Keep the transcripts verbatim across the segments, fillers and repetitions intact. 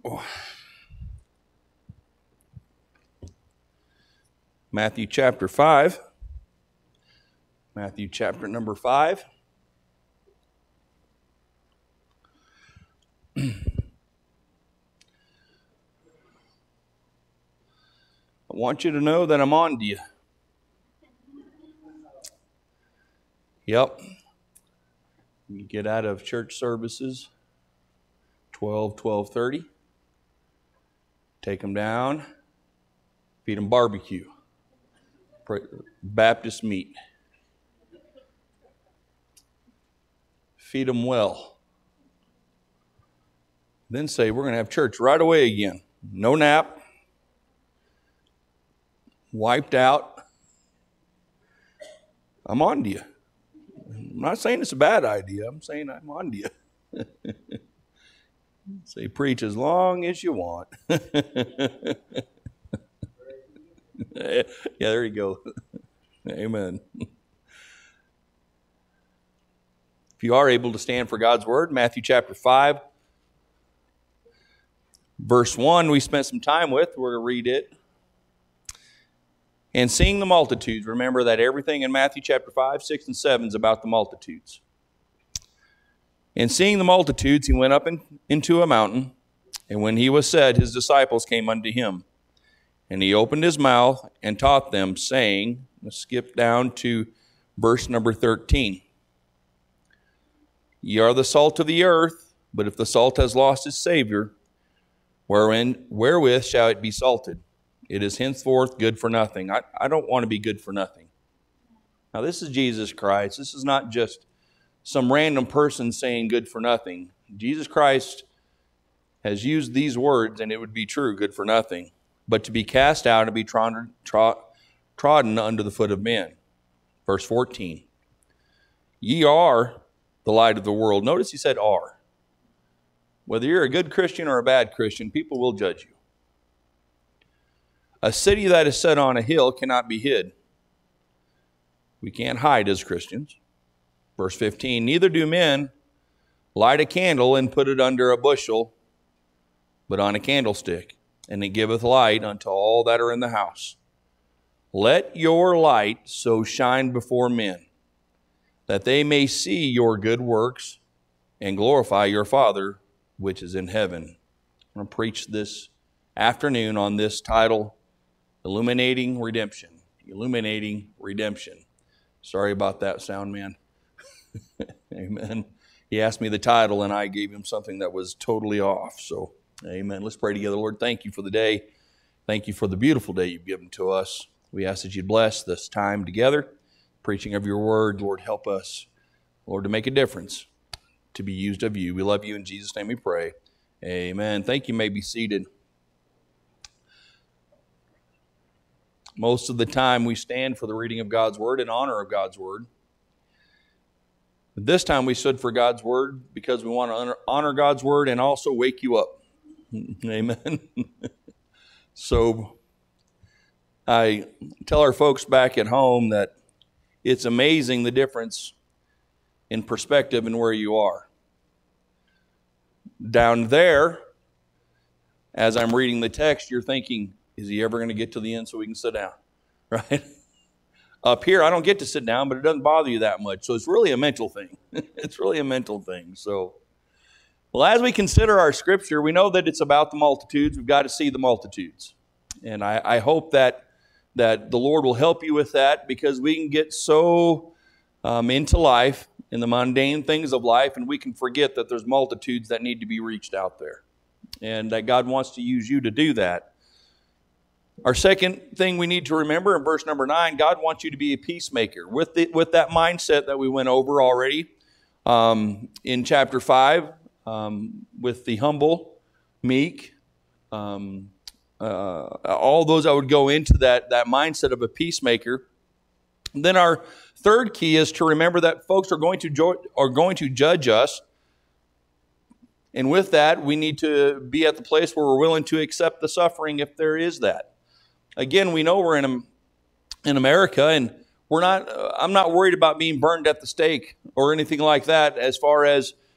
Matthew chapter five. Matthew chapter number five. I want you to know that I'm on to you. Yep. You get out of church services twelve, twelve thirty. Take them down. Feed them barbecue. Baptist meat. Feed them well. Then say, we're going to have church right away again. No nap. Wiped out. I'm on to you. I'm not saying it's a bad idea. I'm saying I'm on to you. Say, preach as long as you want. Yeah, there you go. Amen. If you are able to stand for God's word, Matthew chapter five, verse one, we spent some time with. We're going to read it. And seeing the multitudes, remember that everything in Matthew chapter five, six, and seven is about the multitudes. And seeing the multitudes, he went up in, into a mountain, and when he was set, his disciples came unto him. And he opened his mouth and taught them, saying, let's skip down to verse number thirteen. Ye are the salt of the earth, but if the salt has lost its savor, wherein, wherewith shall it be salted? It is henceforth good for nothing. I, I don't want to be good for nothing. Now this is Jesus Christ. This is not just some random person saying good for nothing. Jesus Christ has used these words, and it would be true, good for nothing, but to be cast out and be trodden, trod, trodden under the foot of men. Verse fourteen. Ye are the light of the world. Notice he said are. Whether you're a good Christian or a bad Christian, people will judge you. A city that is set on a hill cannot be hid. We can't hide as Christians. Verse fifteen. Neither do men light a candle and put it under a bushel, but on a candlestick, and it giveth light unto all that are in the house. Let your light so shine before men, that they may see your good works and glorify your Father which is in heaven. I'm going to preach this afternoon on this title, Illuminating Redemption. Illuminating Redemption. Sorry about that, sound man. Amen. He asked me the title, and I gave him something that was totally off. So, amen. Let's pray together. Lord, thank you for the day. Thank you for the beautiful day you've given to us. We ask that you'd bless this time together, preaching of your word. Lord, help us, Lord, to make a difference, to be used of you. We love you. In Jesus' name we pray. Amen. Thank you. You may be seated. Most of the time we stand for the reading of God's word in honor of God's word. But this time we stood for God's word because we want to honor, honor God's word and also wake you up. Amen. So I tell our folks back at home that it's amazing the difference in perspective and where you are. Down there, as I'm reading the text, you're thinking, is he ever going to get to the end so we can sit down? Right? Up here, I don't get to sit down, but it doesn't bother you that much. So it's really a mental thing. It's really a mental thing. So, well, as we consider our scripture, we know that it's about the multitudes. We've got to see the multitudes. And I, I hope that, that the Lord will help you with that, because we can get so um, into life, in the mundane things of life, and we can forget that there's multitudes that need to be reached out there. And that God wants to use you to do that. Our second thing we need to remember in verse number nine, God wants you to be a peacemaker. With the, with that mindset that we went over already um, in chapter five, um, with the humble, meek, um, uh, all those that would go into that, that mindset of a peacemaker. Then our third key is to remember that folks are going to jo- are going to judge us. And with that, we need to be at the place where we're willing to accept the suffering if there is that. Again, we know we're in in America, and we're not. Uh, I'm not worried about being burned at the stake or anything like that, as far as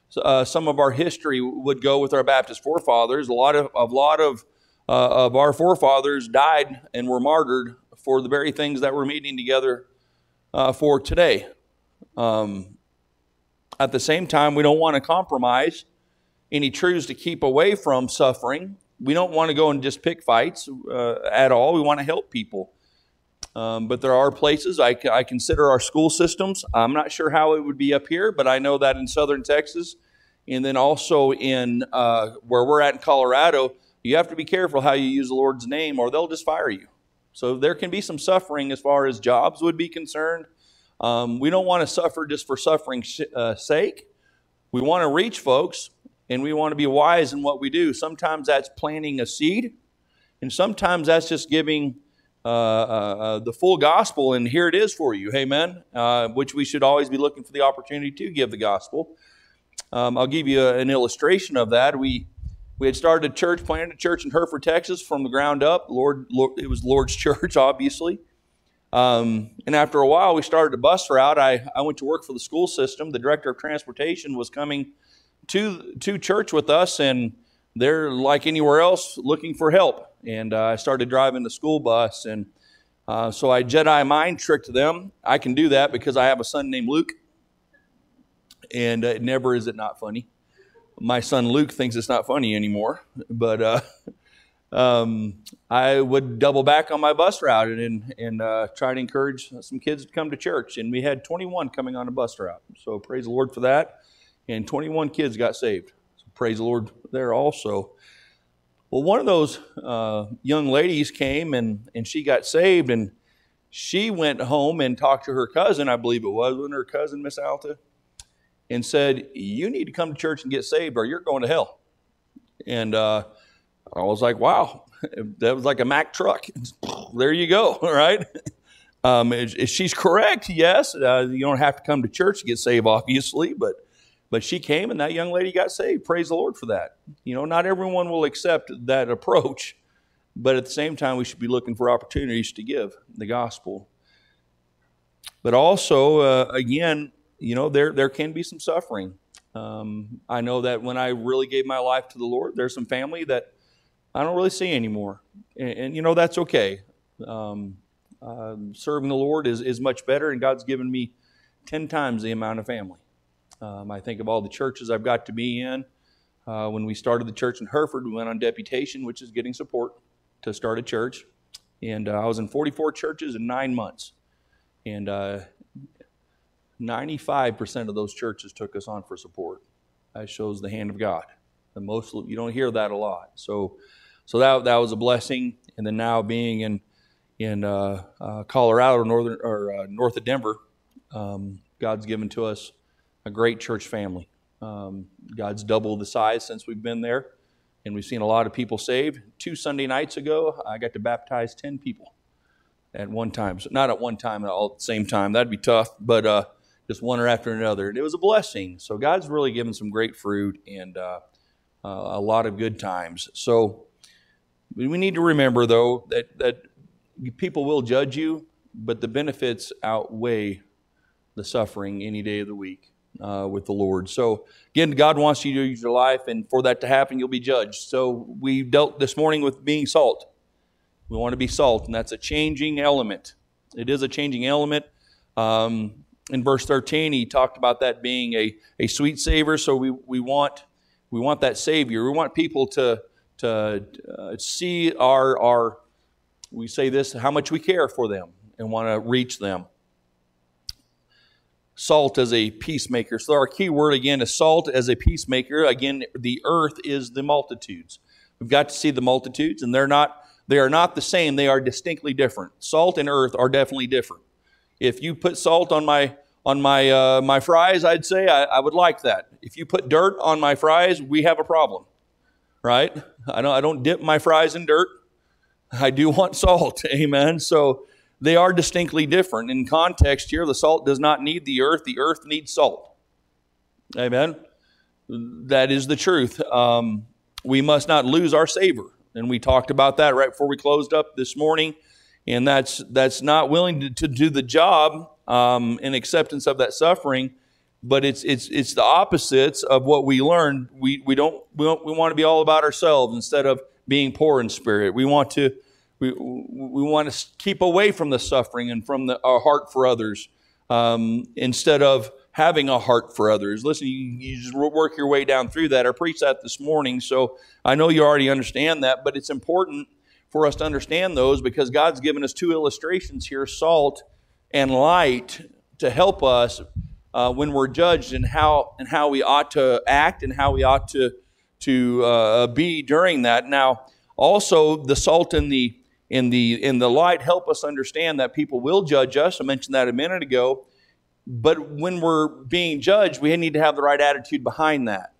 uh, some of our history would go with our Baptist forefathers. A lot of a lot of uh, of our forefathers died and were martyred for the very things that we're meeting together uh, for today. Um, at the same time, we don't want to compromise any truths to keep away from suffering. We don't want to go and just pick fights uh, at all. We want to help people. Um, but there are places, I, I consider our school systems. I'm not sure how it would be up here, but I know that in southern Texas, and then also in uh, where we're at in Colorado, you have to be careful how you use the Lord's name or they'll just fire you. So there can be some suffering as far as jobs would be concerned. Um, we don't want to suffer just for suffering's uh, sake. We want to reach folks, and we want to be wise in what we do. Sometimes that's planting a seed, and sometimes that's just giving uh, uh, the full gospel, and here it is for you, amen, uh, which we should always be looking for the opportunity to give the gospel. Um, I'll give you a, an illustration of that. We we had started a church, planted a church in Hereford, Texas from the ground up. Lord, Lord it was Lord's church, obviously. Um, and after a while, we started a bus route. I, I went to work for the school system. The director of transportation was coming to to church with us, and they're like anywhere else looking for help. And uh, I started driving the school bus, and uh, so I Jedi mind tricked them. I can do that because I have a son named Luke, and uh, never is it not funny. My son Luke thinks it's not funny anymore, but uh, um, I would double back on my bus route and and uh, try to encourage some kids to come to church. And we had twenty-one coming on a bus route, so praise the Lord for that. And twenty-one kids got saved. So praise the Lord there also. Well, one of those uh, young ladies came and, and she got saved, and she went home and talked to her cousin, I believe it was, wasn't her cousin, Miss Alta, and said, you need to come to church and get saved or you're going to hell. And uh, I was like, wow, that was like a Mack truck. There you go, all right? Um, if, if she's correct, yes, uh, you don't have to come to church to get saved, obviously, but But she came, and that young lady got saved. Praise the Lord for that. You know, not everyone will accept that approach, but at the same time, we should be looking for opportunities to give the gospel. But also, uh, again, you know, there there can be some suffering. Um, I know that when I really gave my life to the Lord, there's some family that I don't really see anymore. And, and you know, that's okay. Um, uh, serving the Lord is, is much better, and God's given me ten times the amount of family. Um, I think of all the churches I've got to be in. Uh, when we started the church in Hereford, we went on deputation, which is getting support to start a church. And uh, I was in forty-four churches in nine months. And uh, ninety-five percent of those churches took us on for support. That shows the hand of God. And most you don't hear that a lot. So, so that that was a blessing. And then now being in in uh, uh, Colorado, northern or uh, north of Denver, um, God's given to us a great church family. Um, God's doubled the size since we've been there, and we've seen a lot of people saved. Two Sunday nights ago, I got to baptize ten people at one time. So not at one time, all at the same time. That'd be tough, but uh, just one or after another. And it was a blessing. So God's really given some great fruit and uh, uh, a lot of good times. So we need to remember, though, that, that people will judge you, but the benefits outweigh the suffering any day of the week. Uh, with the Lord. So again, God wants you to use your life, and for that to happen, you'll be judged. So we dealt this morning with being salt. We want to be salt, and that's a changing element. It is a changing element. Um, in verse thirteen, he talked about that being a, a sweet savor. So we we want we want that Savior. We want people to to uh, see our our we say this how much we care for them and want to reach them. Salt as a peacemaker. So our key word again is salt as a peacemaker. Again, the earth is the multitudes. We've got to see the multitudes, and they're not they are not the same. They are distinctly different. Salt and earth are definitely different. If you put salt on my on my uh, my fries, I'd say I, I would like that. If you put dirt on my fries, we have a problem, right? I don't I don't dip my fries in dirt. I do want salt. Amen. So they are distinctly different. In context here, the salt does not need the earth. The earth needs salt. Amen? That is the truth. Um, we must not lose our savor. And we talked about that right before we closed up this morning. And that's that's not willing to, to do the job um, in acceptance of that suffering. but it's it's it's the opposites of what we learned. We we don't we don't, we want to be all about ourselves instead of being poor in spirit. We want to we we want to keep away from the suffering and from the, our heart for others, um, instead of having a heart for others. Listen, you, you just work your way down through that. I preached that this morning, so I know you already understand that, but it's important for us to understand those because God's given us two illustrations here, salt and light, to help us uh, when we're judged and how and how we ought to act and how we ought to to uh, be during that. Now, also the salt and the in the in the light help us understand that people will judge us. I mentioned that a minute ago. But when we're being judged, we need to have the right attitude behind that.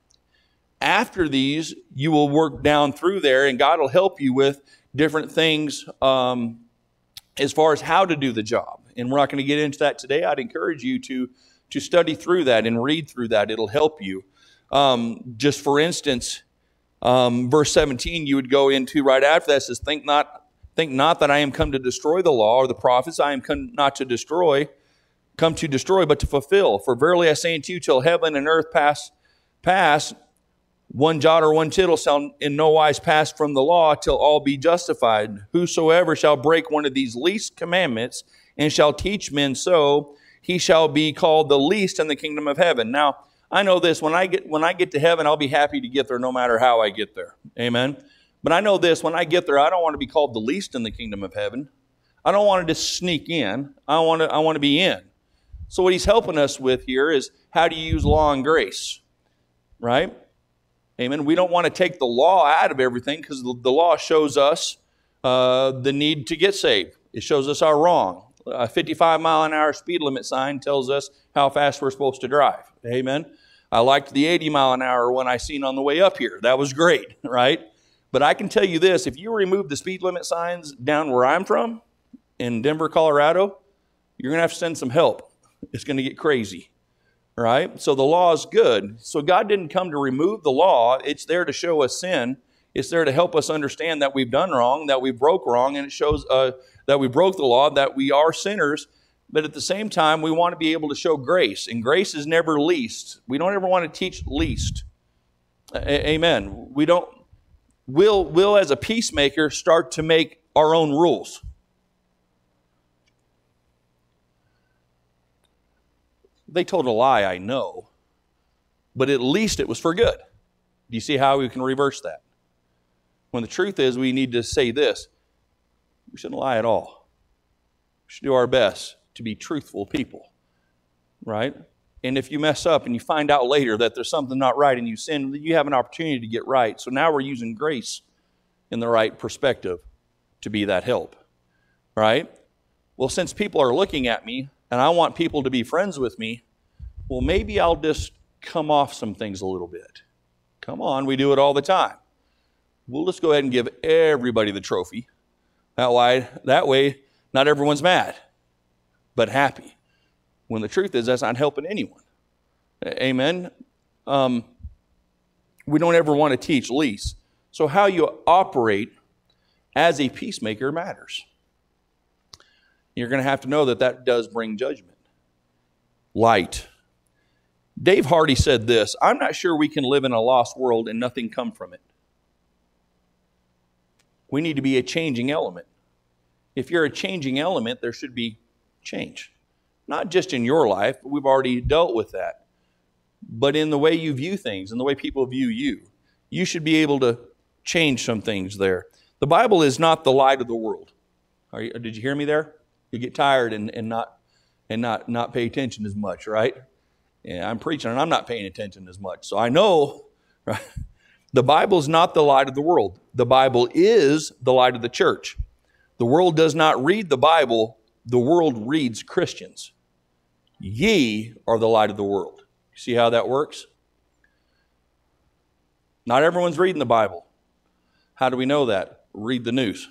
After these, you will work down through there, and God will help you with different things um, as far as how to do the job. And we're not going to get into that today. I'd encourage you to, to study through that and read through that. It'll help you. Um, just for instance, um, verse seventeen, you would go into right after that. It says, think not, think not that I am come to destroy the law or the prophets. I am come not to destroy, come to destroy, but to fulfill. For verily I say unto you, till heaven and earth pass, pass, one jot or one tittle shall in no wise pass from the law till all be justified. Whosoever shall break one of these least commandments and shall teach men so, he shall be called the least in the kingdom of heaven. Now, I know this, when I get when I get to heaven, I'll be happy to get there no matter how I get there. Amen. But I know this, when I get there, I don't want to be called the least in the kingdom of heaven. I don't want to just sneak in. I want to I want to be in. So what he's helping us with here is how do you use law and grace, right? Amen. We don't want to take the law out of everything because the, the law shows us uh, the need to get saved. It shows us our wrong. A fifty-five mile an hour speed limit sign tells us how fast we're supposed to drive. Amen. I liked the eighty mile an hour one I seen on the way up here. That was great, right? But I can tell you this, if you remove the speed limit signs down where I'm from, in Denver, Colorado, you're going to have to send some help. It's going to get crazy, right? So the law is good. So God didn't come to remove the law. It's there to show us sin. It's there to help us understand that we've done wrong, that we broke wrong, and it shows uh, that we broke the law, that we are sinners. But at the same time, we want to be able to show grace, and grace is never least. We don't ever want to teach least. A- amen. We don't. We'll, we'll, as a peacemaker, start to make our own rules. They told a lie, I know, but at least it was for good. Do you see how we can reverse that? When the truth is, we need to say this: we shouldn't lie at all. We should do our best to be truthful people, right? And if you mess up and you find out later that there's something not right and you sin, you have an opportunity to get right. So now we're using grace in the right perspective to be that help, right? Well, since people are looking at me and I want people to be friends with me, well, maybe I'll just come off some things a little bit. Come on, we do it all the time. We'll just go ahead and give everybody the trophy. That way, that way not everyone's mad, but happy. When the truth is, that's not helping anyone. Amen? Um, we don't ever want to teach least. So how you operate as a peacemaker matters. You're going to have to know that that does bring judgment. Light. Dave Hardy said this: I'm not sure we can live in a lost world and nothing come from it. We need to be a changing element. If you're a changing element, there should be change. Not just in your life, but we've already dealt with that. But in the way you view things, and the way people view you, you should be able to change some things there. The Bible is not the light of the world. Are you, did you hear me there? You get tired and, and not and not, not pay attention as much, right? Yeah, I'm preaching and I'm not paying attention as much. So I know, right? The Bible is not the light of the world. The Bible is the light of the church. The world does not read the Bible. The world reads Christians. Ye are the light of the world. See how that works? Not everyone's reading the Bible. How do we know that? Read the news.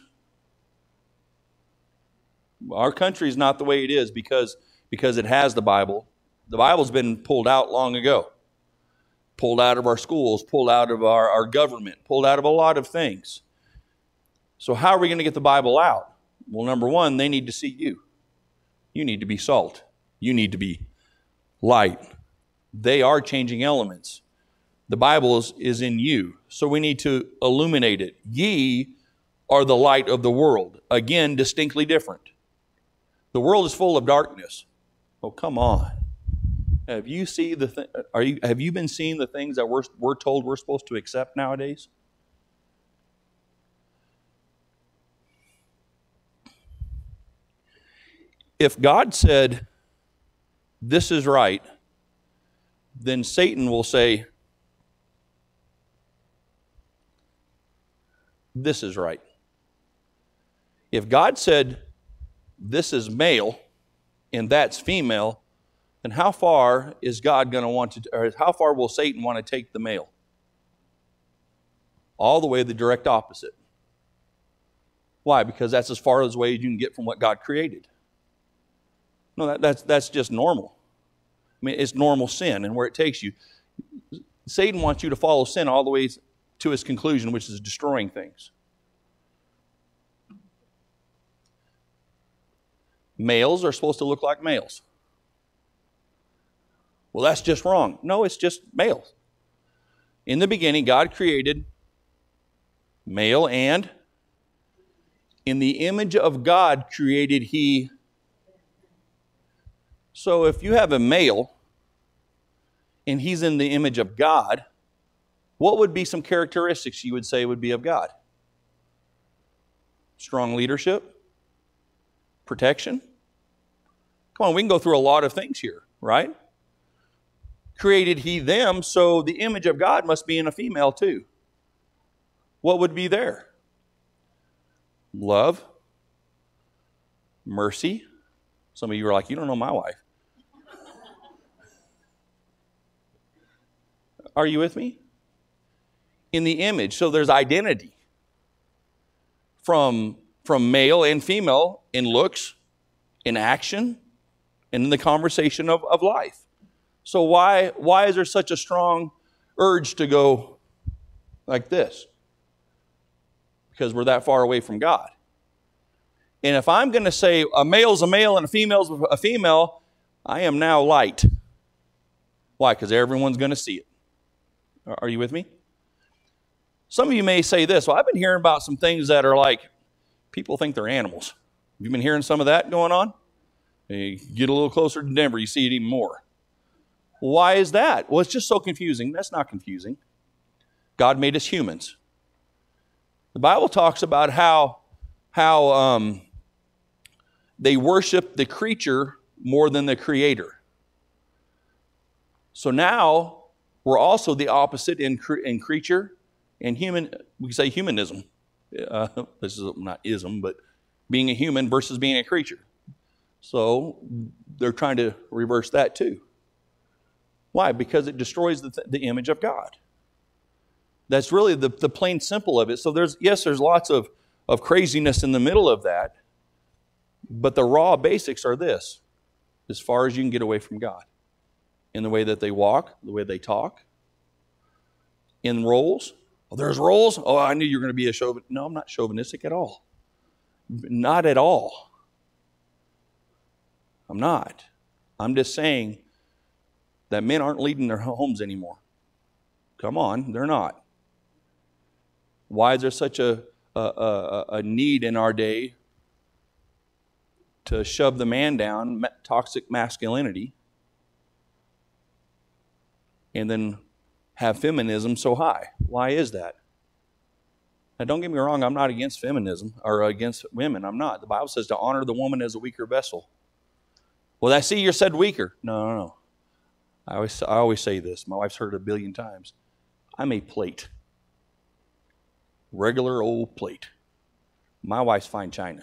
Our country is not the way it is because, because it has the Bible. The Bible's been pulled out long ago. Pulled out of our schools, pulled out of our, our government, pulled out of a lot of things. So how are we going to get the Bible out? Well, number one, they need to see you. You need to be salt. You need to be light. They are changing elements. The Bible is, is in you, so we need to illuminate it. Ye are the light of the world. Again, distinctly different. The world is full of darkness. Oh, come on. Have you see the th- are you have you been seeing the things that we're we're told we're supposed to accept nowadays? If God said this is right, then Satan will say this is right. If God said this is male and that's female, then how far is God going to want to, or how far will Satan want to take the male? All the way the direct opposite. Why? Because that's as far as away as you can get from what God created. No, that, that's, that's just normal. I mean, it's normal sin and where it takes you. Satan wants you to follow sin all the way to its conclusion, which is destroying things. Males are supposed to look like males. Well, that's just wrong. No, it's just males. In the beginning, God created male, and in the image of God created He. So if you have a male and he's in the image of God, what would be some characteristics you would say would be of God? Strong leadership? Protection? Come on, we can go through a lot of things here, right? Created He them, so the image of God must be in a female too. What would be there? Love, mercy. Some of you are like, you don't know my wife. Are you with me? In the image. So there's identity from, from male and female in looks, in action, and in the conversation of, of life. So why, why is there such a strong urge to go like this? Because we're that far away from God. And if I'm going to say a male's a male and a female's a female, I am now light. Why? Because everyone's going to see it. Are you with me? Some of you may say this, well, I've been hearing about some things that are like, people think they're animals. Have you been hearing some of that going on? You get a little closer to Denver, you see it even more. Why is that? Well, it's just so confusing. That's not confusing. God made us humans. The Bible talks about how, how um, they worship the creature more than the Creator. So now, we're also the opposite in, cre- in creature and human, we can say humanism. Uh, this is not ism, but being a human versus being a creature. So they're trying to reverse that too. Why? Because it destroys the, th- the image of God. That's really the, the plain simple of it. So there's, yes, there's lots of, of craziness in the middle of that, but the raw basics are this: as far as you can get away from God. In the way that they walk, the way they talk, in roles. Oh, there's roles? Oh, I knew you were going to be a chauvinist. No, I'm not chauvinistic at all. Not at all. I'm not. I'm just saying that men aren't leading their homes anymore. Come on, they're not. Why is there such a, a, a, a need in our day to shove the man down, toxic masculinity, and then have feminism so high? Why is that? Now, don't get me wrong, I'm not against feminism or against women. I'm not. The Bible says to honor the woman as a weaker vessel. Well, I see you said weaker. No, no, no. I always, I always say this. My wife's heard it a billion times. I'm a plate. Regular old plate. My wife's fine china.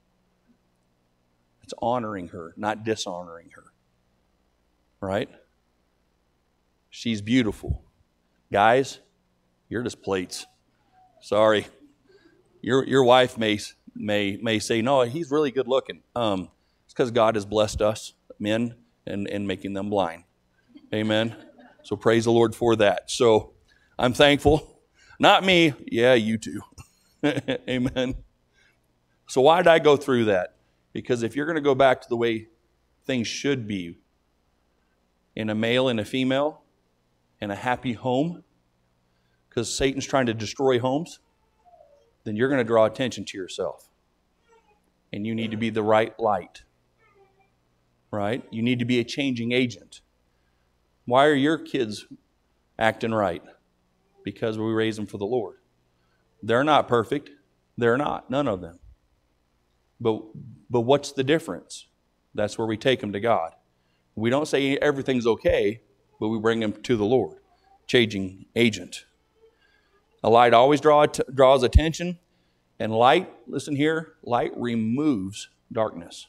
It's honoring her, not dishonoring her. Right? She's beautiful. Guys, you're just plates. Sorry. Your your wife may may may say, no, he's really good looking. Um, it's because God has blessed us, men, and, and making them blind. Amen. So praise the Lord for that. So I'm thankful. Not me. Yeah, you too. Amen. So why did I go through that? Because if you're going to go back to the way things should be, in a male and a female and a happy home, because Satan's trying to destroy homes, then you're going to draw attention to yourself. And you need to be the right light. Right? You need to be a changing agent. Why are your kids acting right? Because we raise them for the Lord. They're not perfect. They're not. None of them. But, but what's the difference? That's where we take them to God. We don't say everything's okay, but we bring them to the Lord. Changing agent. A light always draw, draws attention. And light, listen here, light removes darkness.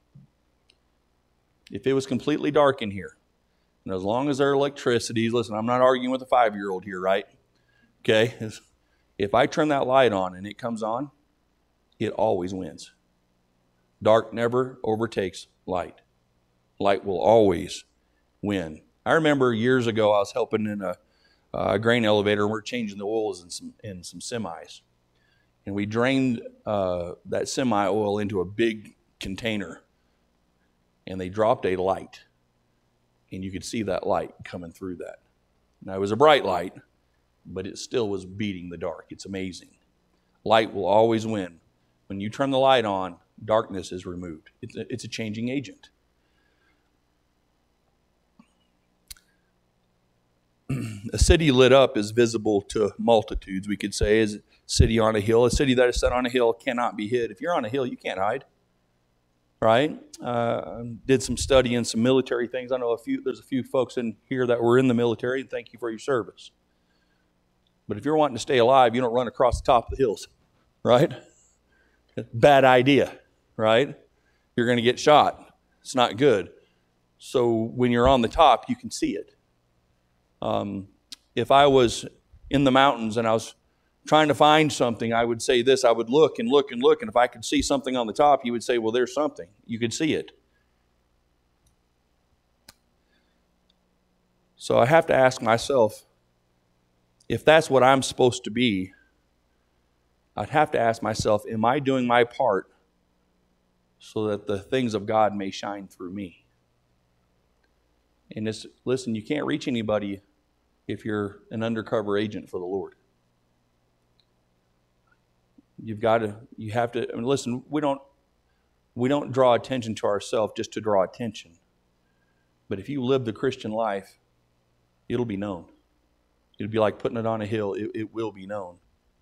If it was completely dark in here, and as long as there are electricities, listen, I'm not arguing with a five-year-old here, right? Okay? If I turn that light on and it comes on, it always wins. Dark never overtakes light. Light will always win. I remember years ago I was helping in a, a grain elevator, and we're changing the oils in some, in some semis. And we drained uh, that semi oil into a big container. And they dropped a light. And you could see that light coming through that. Now, it was a bright light, but it still was beating the dark. It's amazing. Light will always win. When you turn the light on, darkness is removed. It's a, it's a changing agent. A city lit up is visible to multitudes, we could say, is a city on a hill. A city that is set on a hill cannot be hid. If you're on a hill, you can't hide. Right? Uh, did some study in some military things. I know a few. There's a few folks in here that were in the military, and thank you for your service. But if you're wanting to stay alive, you don't run across the top of the hills, right? Bad idea, right? You're going to get shot. It's not good. So when you're on the top, you can see it. Um, if I was in the mountains and I was trying to find something, I would say this. I would look and look and look, and if I could see something on the top, you would say, well, there's something. You could see it. So I have to ask myself, if that's what I'm supposed to be, I'd have to ask myself, am I doing my part so that the things of God may shine through me? And this, listen, you can't reach anybody if you're an undercover agent for the Lord. You've got to, you have to, I mean, listen, we don't, we don't draw attention to ourselves just to draw attention. But if you live the Christian life, it'll be known. It'll be like putting it on a hill. It, it will be known.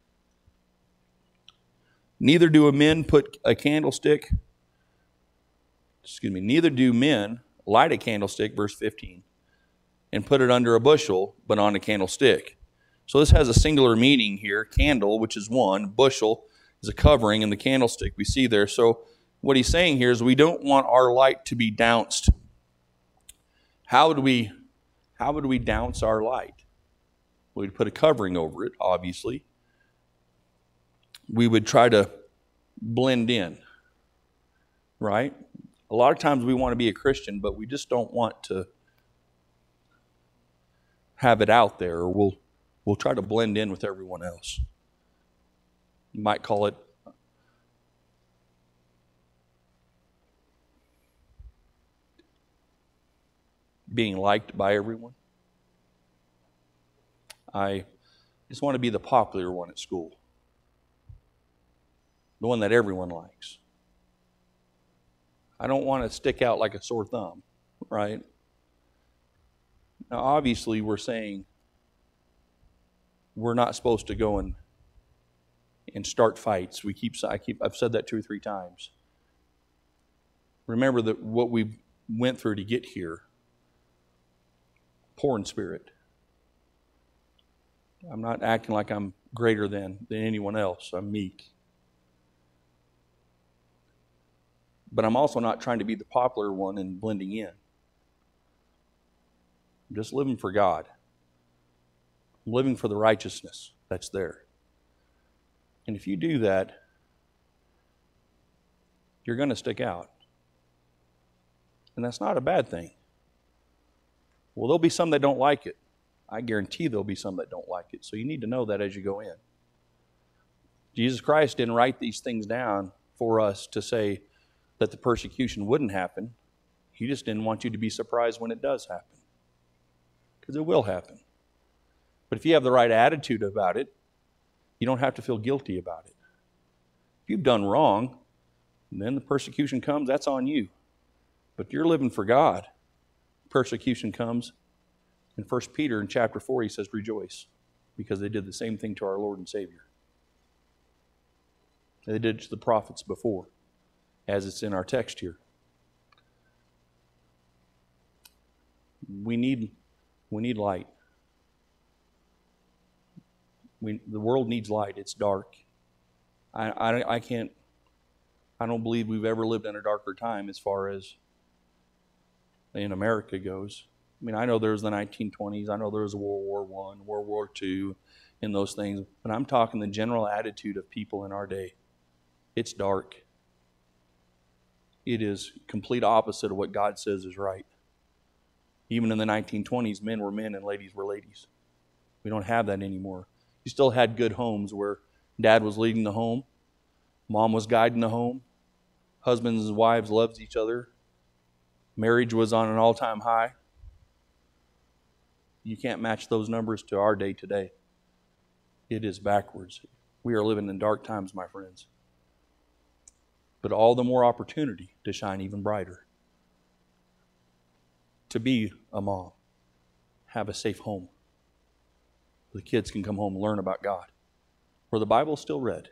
Neither do men put a candlestick, excuse me, neither do men light a candlestick, verse fifteen, and put it under a bushel, but on a candlestick. So this has a singular meaning here. Candle, which is one, bushel is a covering, and the candlestick we see there. So what he's saying here is we don't want our light to be dounced. How would we, how would we dounce our light? We'd put a covering over it, obviously. We would try to blend in, right? A lot of times we want to be a Christian, but we just don't want to have it out there, or we'll we'll try to blend in with everyone else. You might call it being liked by everyone. I just want to be the popular one at school. The one that everyone likes. I don't want to stick out like a sore thumb, right? Now, obviously, we're saying we're not supposed to go and and start fights. We keep, I keep, I've said that two or three times. Remember that what we went through to get here. Poor in spirit. I'm not acting like I'm greater than than anyone else. I'm meek. But I'm also not trying to be the popular one and blending in. I'm just living for God. I'm living for the righteousness that's there. And if you do that, you're going to stick out. And that's not a bad thing. Well, there'll be some that don't like it. I guarantee there'll be some that don't like it. So you need to know that as you go in. Jesus Christ didn't write these things down for us to say that the persecution wouldn't happen. He just didn't want you to be surprised when it does happen. because it will happen. But if you have the right attitude about it, you don't have to feel guilty about it. If you've done wrong, and then the persecution comes, that's on you. But if you're living for God, persecution comes. In First Peter in chapter four, he says, rejoice, because they did the same thing to our Lord and Savior. They did it to the prophets before, as it's in our text here. We need, we need light. We, the world needs light. It's dark. I, I, I can't, I don't believe we've ever lived in a darker time as far as in America goes. I mean, I know there was the nineteen twenties. I know there was World War One, World War Two, and those things. But I'm talking the general attitude of people in our day. It's dark. It is complete opposite of what God says is right. Even in the nineteen twenties, men were men and ladies were ladies. We don't have that anymore. You still had good homes where dad was leading the home, mom was guiding the home, husbands and wives loved each other, marriage was on an all-time high. You can't match those numbers to our day today. It is backwards. We are living in dark times, my friends. But all the more opportunity to shine even brighter. To be a mom. Have a safe home. The kids can come home and learn about God. Where the Bible's still read.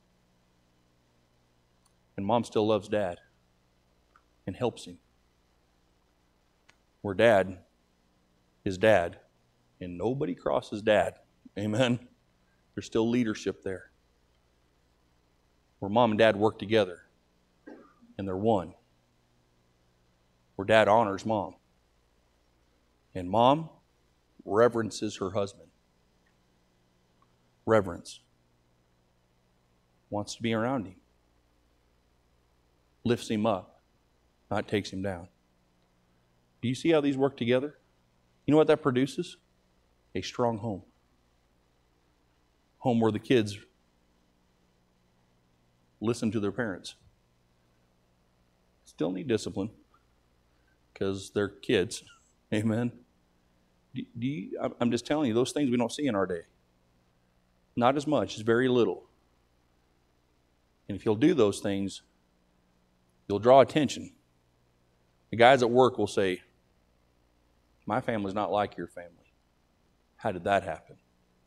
And mom still loves dad. And helps him. Where dad is dad. And nobody crosses dad. Amen. There's still leadership there. Where mom and dad work together. And they're one. Where dad honors mom. And mom reverences her husband. Reverence. Wants to be around him. Lifts him up, not takes him down. Do you see how these work together? You know what that produces? A strong home. Home where the kids listen to their parents. Still need discipline because they're kids. Amen. Do, do you, I'm just telling you, those things we don't see in our day. Not as much, it's very little. And if you'll do those things, you'll draw attention. The guys at work will say, my family's not like your family. How did that happen?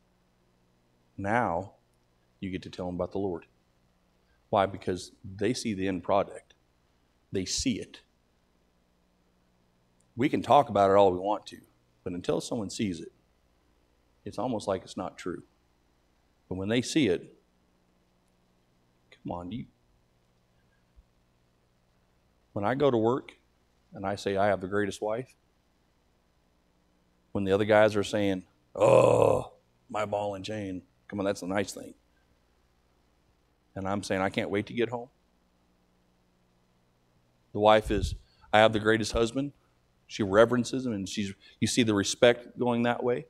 Now, you get to tell them about the Lord. Why? Because they see the end product. They see it. We can talk about it all we want to, but until someone sees it, it's almost like it's not true. But when they see it, come on, do you, when I go to work and I say I have the greatest wife, when the other guys are saying, oh, my ball and chain, come on, that's a nice thing. And I'm saying, I can't wait to get home. The wife is, I have the greatest husband. She reverences him, and she's. You see the respect going that way.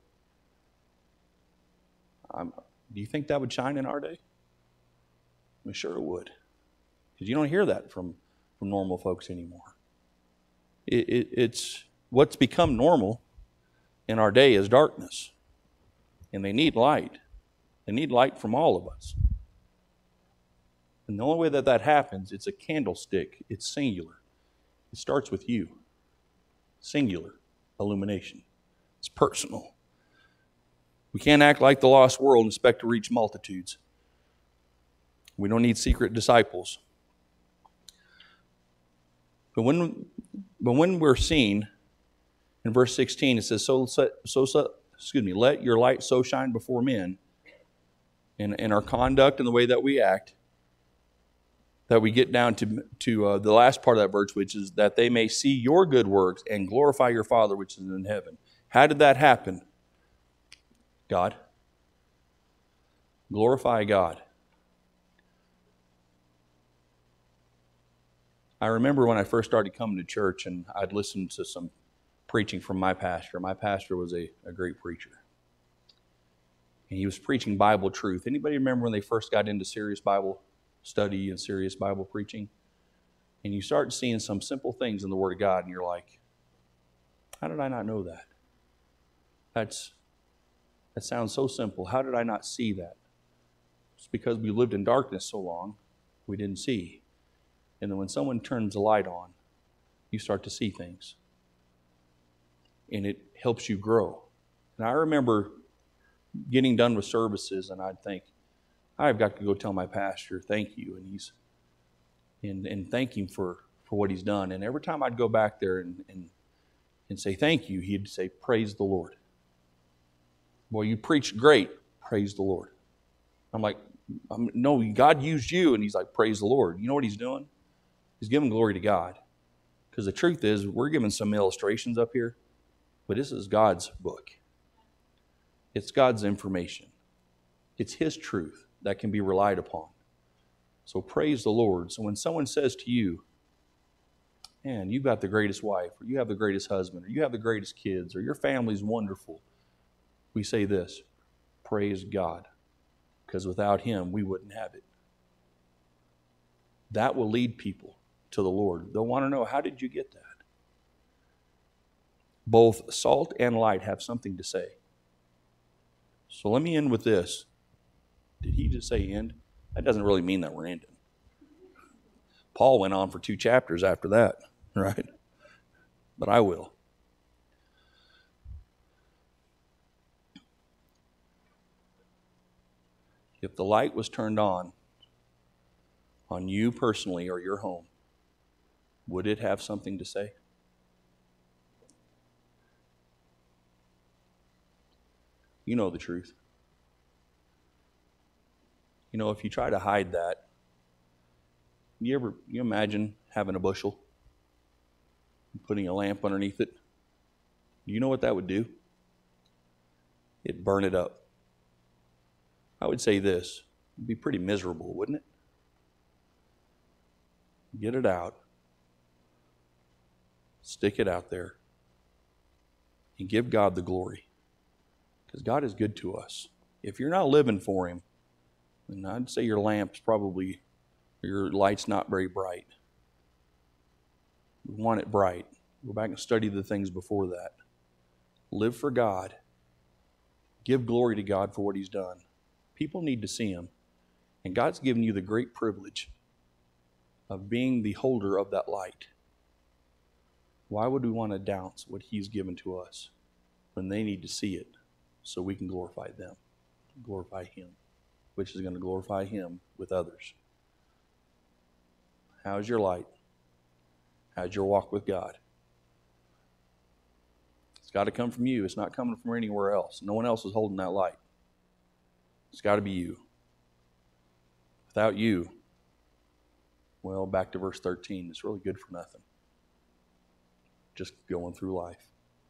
Um, do you think that would shine in our day? I'm sure it would, because you don't hear that from, from normal folks anymore. It, it, it's what's become normal in our day is darkness, and they need light. They need light from all of us. And the only way that that happens, it's a candlestick. It's singular. It starts with you. Singular illumination. It's personal. We can't act like the lost world and expect to reach multitudes. We don't need secret disciples. But when, but when we're seen, in verse sixteen, it says, so, so, so, excuse me, let your light so shine before men in, in our conduct and the way that we act, that we get down to, to uh, the last part of that verse, which is that they may see your good works and glorify your Father which is in heaven. How did that happen? God. Glorify God. I remember when I first started coming to church and I'd listened to some preaching from my pastor. My pastor was a, a great preacher. And he was preaching Bible truth. Anybody remember when they first got into serious Bible study and serious Bible preaching? And you start seeing some simple things in the Word of God and you're like, how did I not know that? That's, that sounds so simple. How did I not see that? It's because we lived in darkness so long, we didn't see. And then when someone turns the light on, you start to see things. And it helps you grow. And I remember getting done with services, and I'd think, I've got to go tell my pastor, thank you. And he's and, and thank him for, for what he's done. And every time I'd go back there and, and, and say thank you, he'd say, praise the Lord. Boy, you preached great. Praise the Lord. I'm like, I'm, no, God used you. And he's like, praise the Lord. You know what he's doing? He's giving glory to God. Because the truth is, we're giving some illustrations up here, but this is God's book. It's God's information. It's His truth that can be relied upon. So praise the Lord. So when someone says to you, man, you've got the greatest wife, or you have the greatest husband, or you have the greatest kids, or your family's wonderful, we say this, praise God, because without Him, we wouldn't have it. That will lead people to the Lord. They'll want to know, how did you get that? Both salt and light have something to say. So let me end with this. Did he just say end? That doesn't really mean that we're ending. Paul went on for two chapters after that, right? But I will. If the light was turned on, on you personally or your home, would it have something to say? You know the truth. You know, if you try to hide that, you ever you imagine having a bushel and putting a lamp underneath it? Do you know what that would do? It'd burn it up. I would say this, it'd be pretty miserable, wouldn't it? Get it out. Stick it out there. And give God the glory. Because God is good to us. If you're not living for Him, then I'd say your lamp's probably, your light's not very bright. We want it bright. Go back and study the things before that. Live for God. Give glory to God for what He's done. People need to see Him. And God's given you the great privilege of being the holder of that light. Why would we want to douse what He's given to us when they need to see it so we can glorify them, glorify Him, which is going to glorify Him with others? How's your light? How's your walk with God? It's got to come from you. It's not coming from anywhere else. No one else is holding that light. It's got to be you. Without you, well, back to verse thirteen, it's really good for nothing. Just going through life.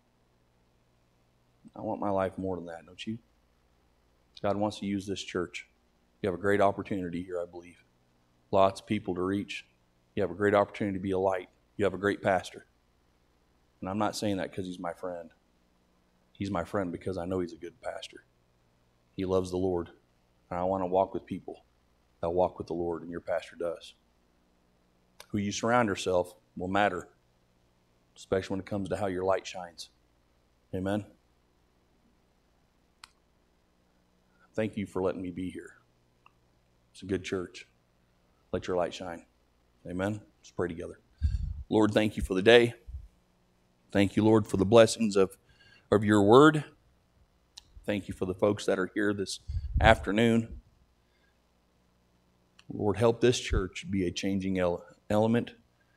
I want my life more than that, don't you? God wants to use this church. You have a great opportunity here, I believe. Lots of people to reach. You have a great opportunity to be a light. You have a great pastor. And I'm not saying that because he's my friend. He's my friend because I know he's a good pastor. He loves the Lord. And I want to walk with people that walk with the Lord, and your pastor does. Who you surround yourself will matter, especially when it comes to how your light shines. Amen? Thank you for letting me be here. It's a good church. Let your light shine. Amen? Let's pray together. Lord, thank you for the day. Thank you, Lord, for the blessings of, of your word. Thank you for the folks that are here this afternoon. Lord, help this church be a changing ele- element.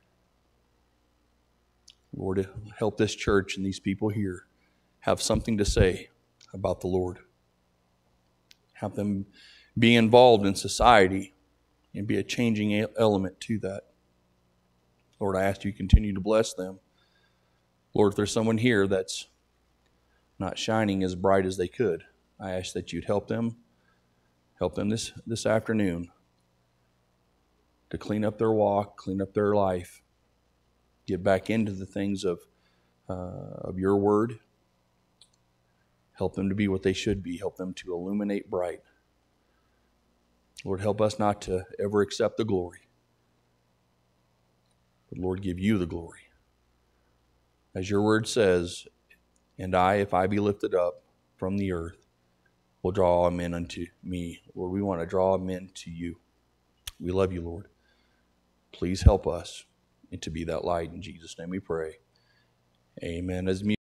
Lord, help this church and these people here have something to say about the Lord. Have them be involved in society and be a changing element to that. Lord, I ask you to continue to bless them. Lord, if there's someone here that's not shining as bright as they could, I ask that you'd help them, help them this, this afternoon to clean up their walk, clean up their life, get back into the things of, uh, of your word. Help them to be what they should be. Help them to illuminate bright. Lord, help us not to ever accept the glory. But Lord, give you the glory. As your word says, And I, if I be lifted up from the earth, will draw men unto me. Lord, we want to draw men to you. We love you, Lord. Please help us and to be that light. In Jesus' name we pray. Amen. As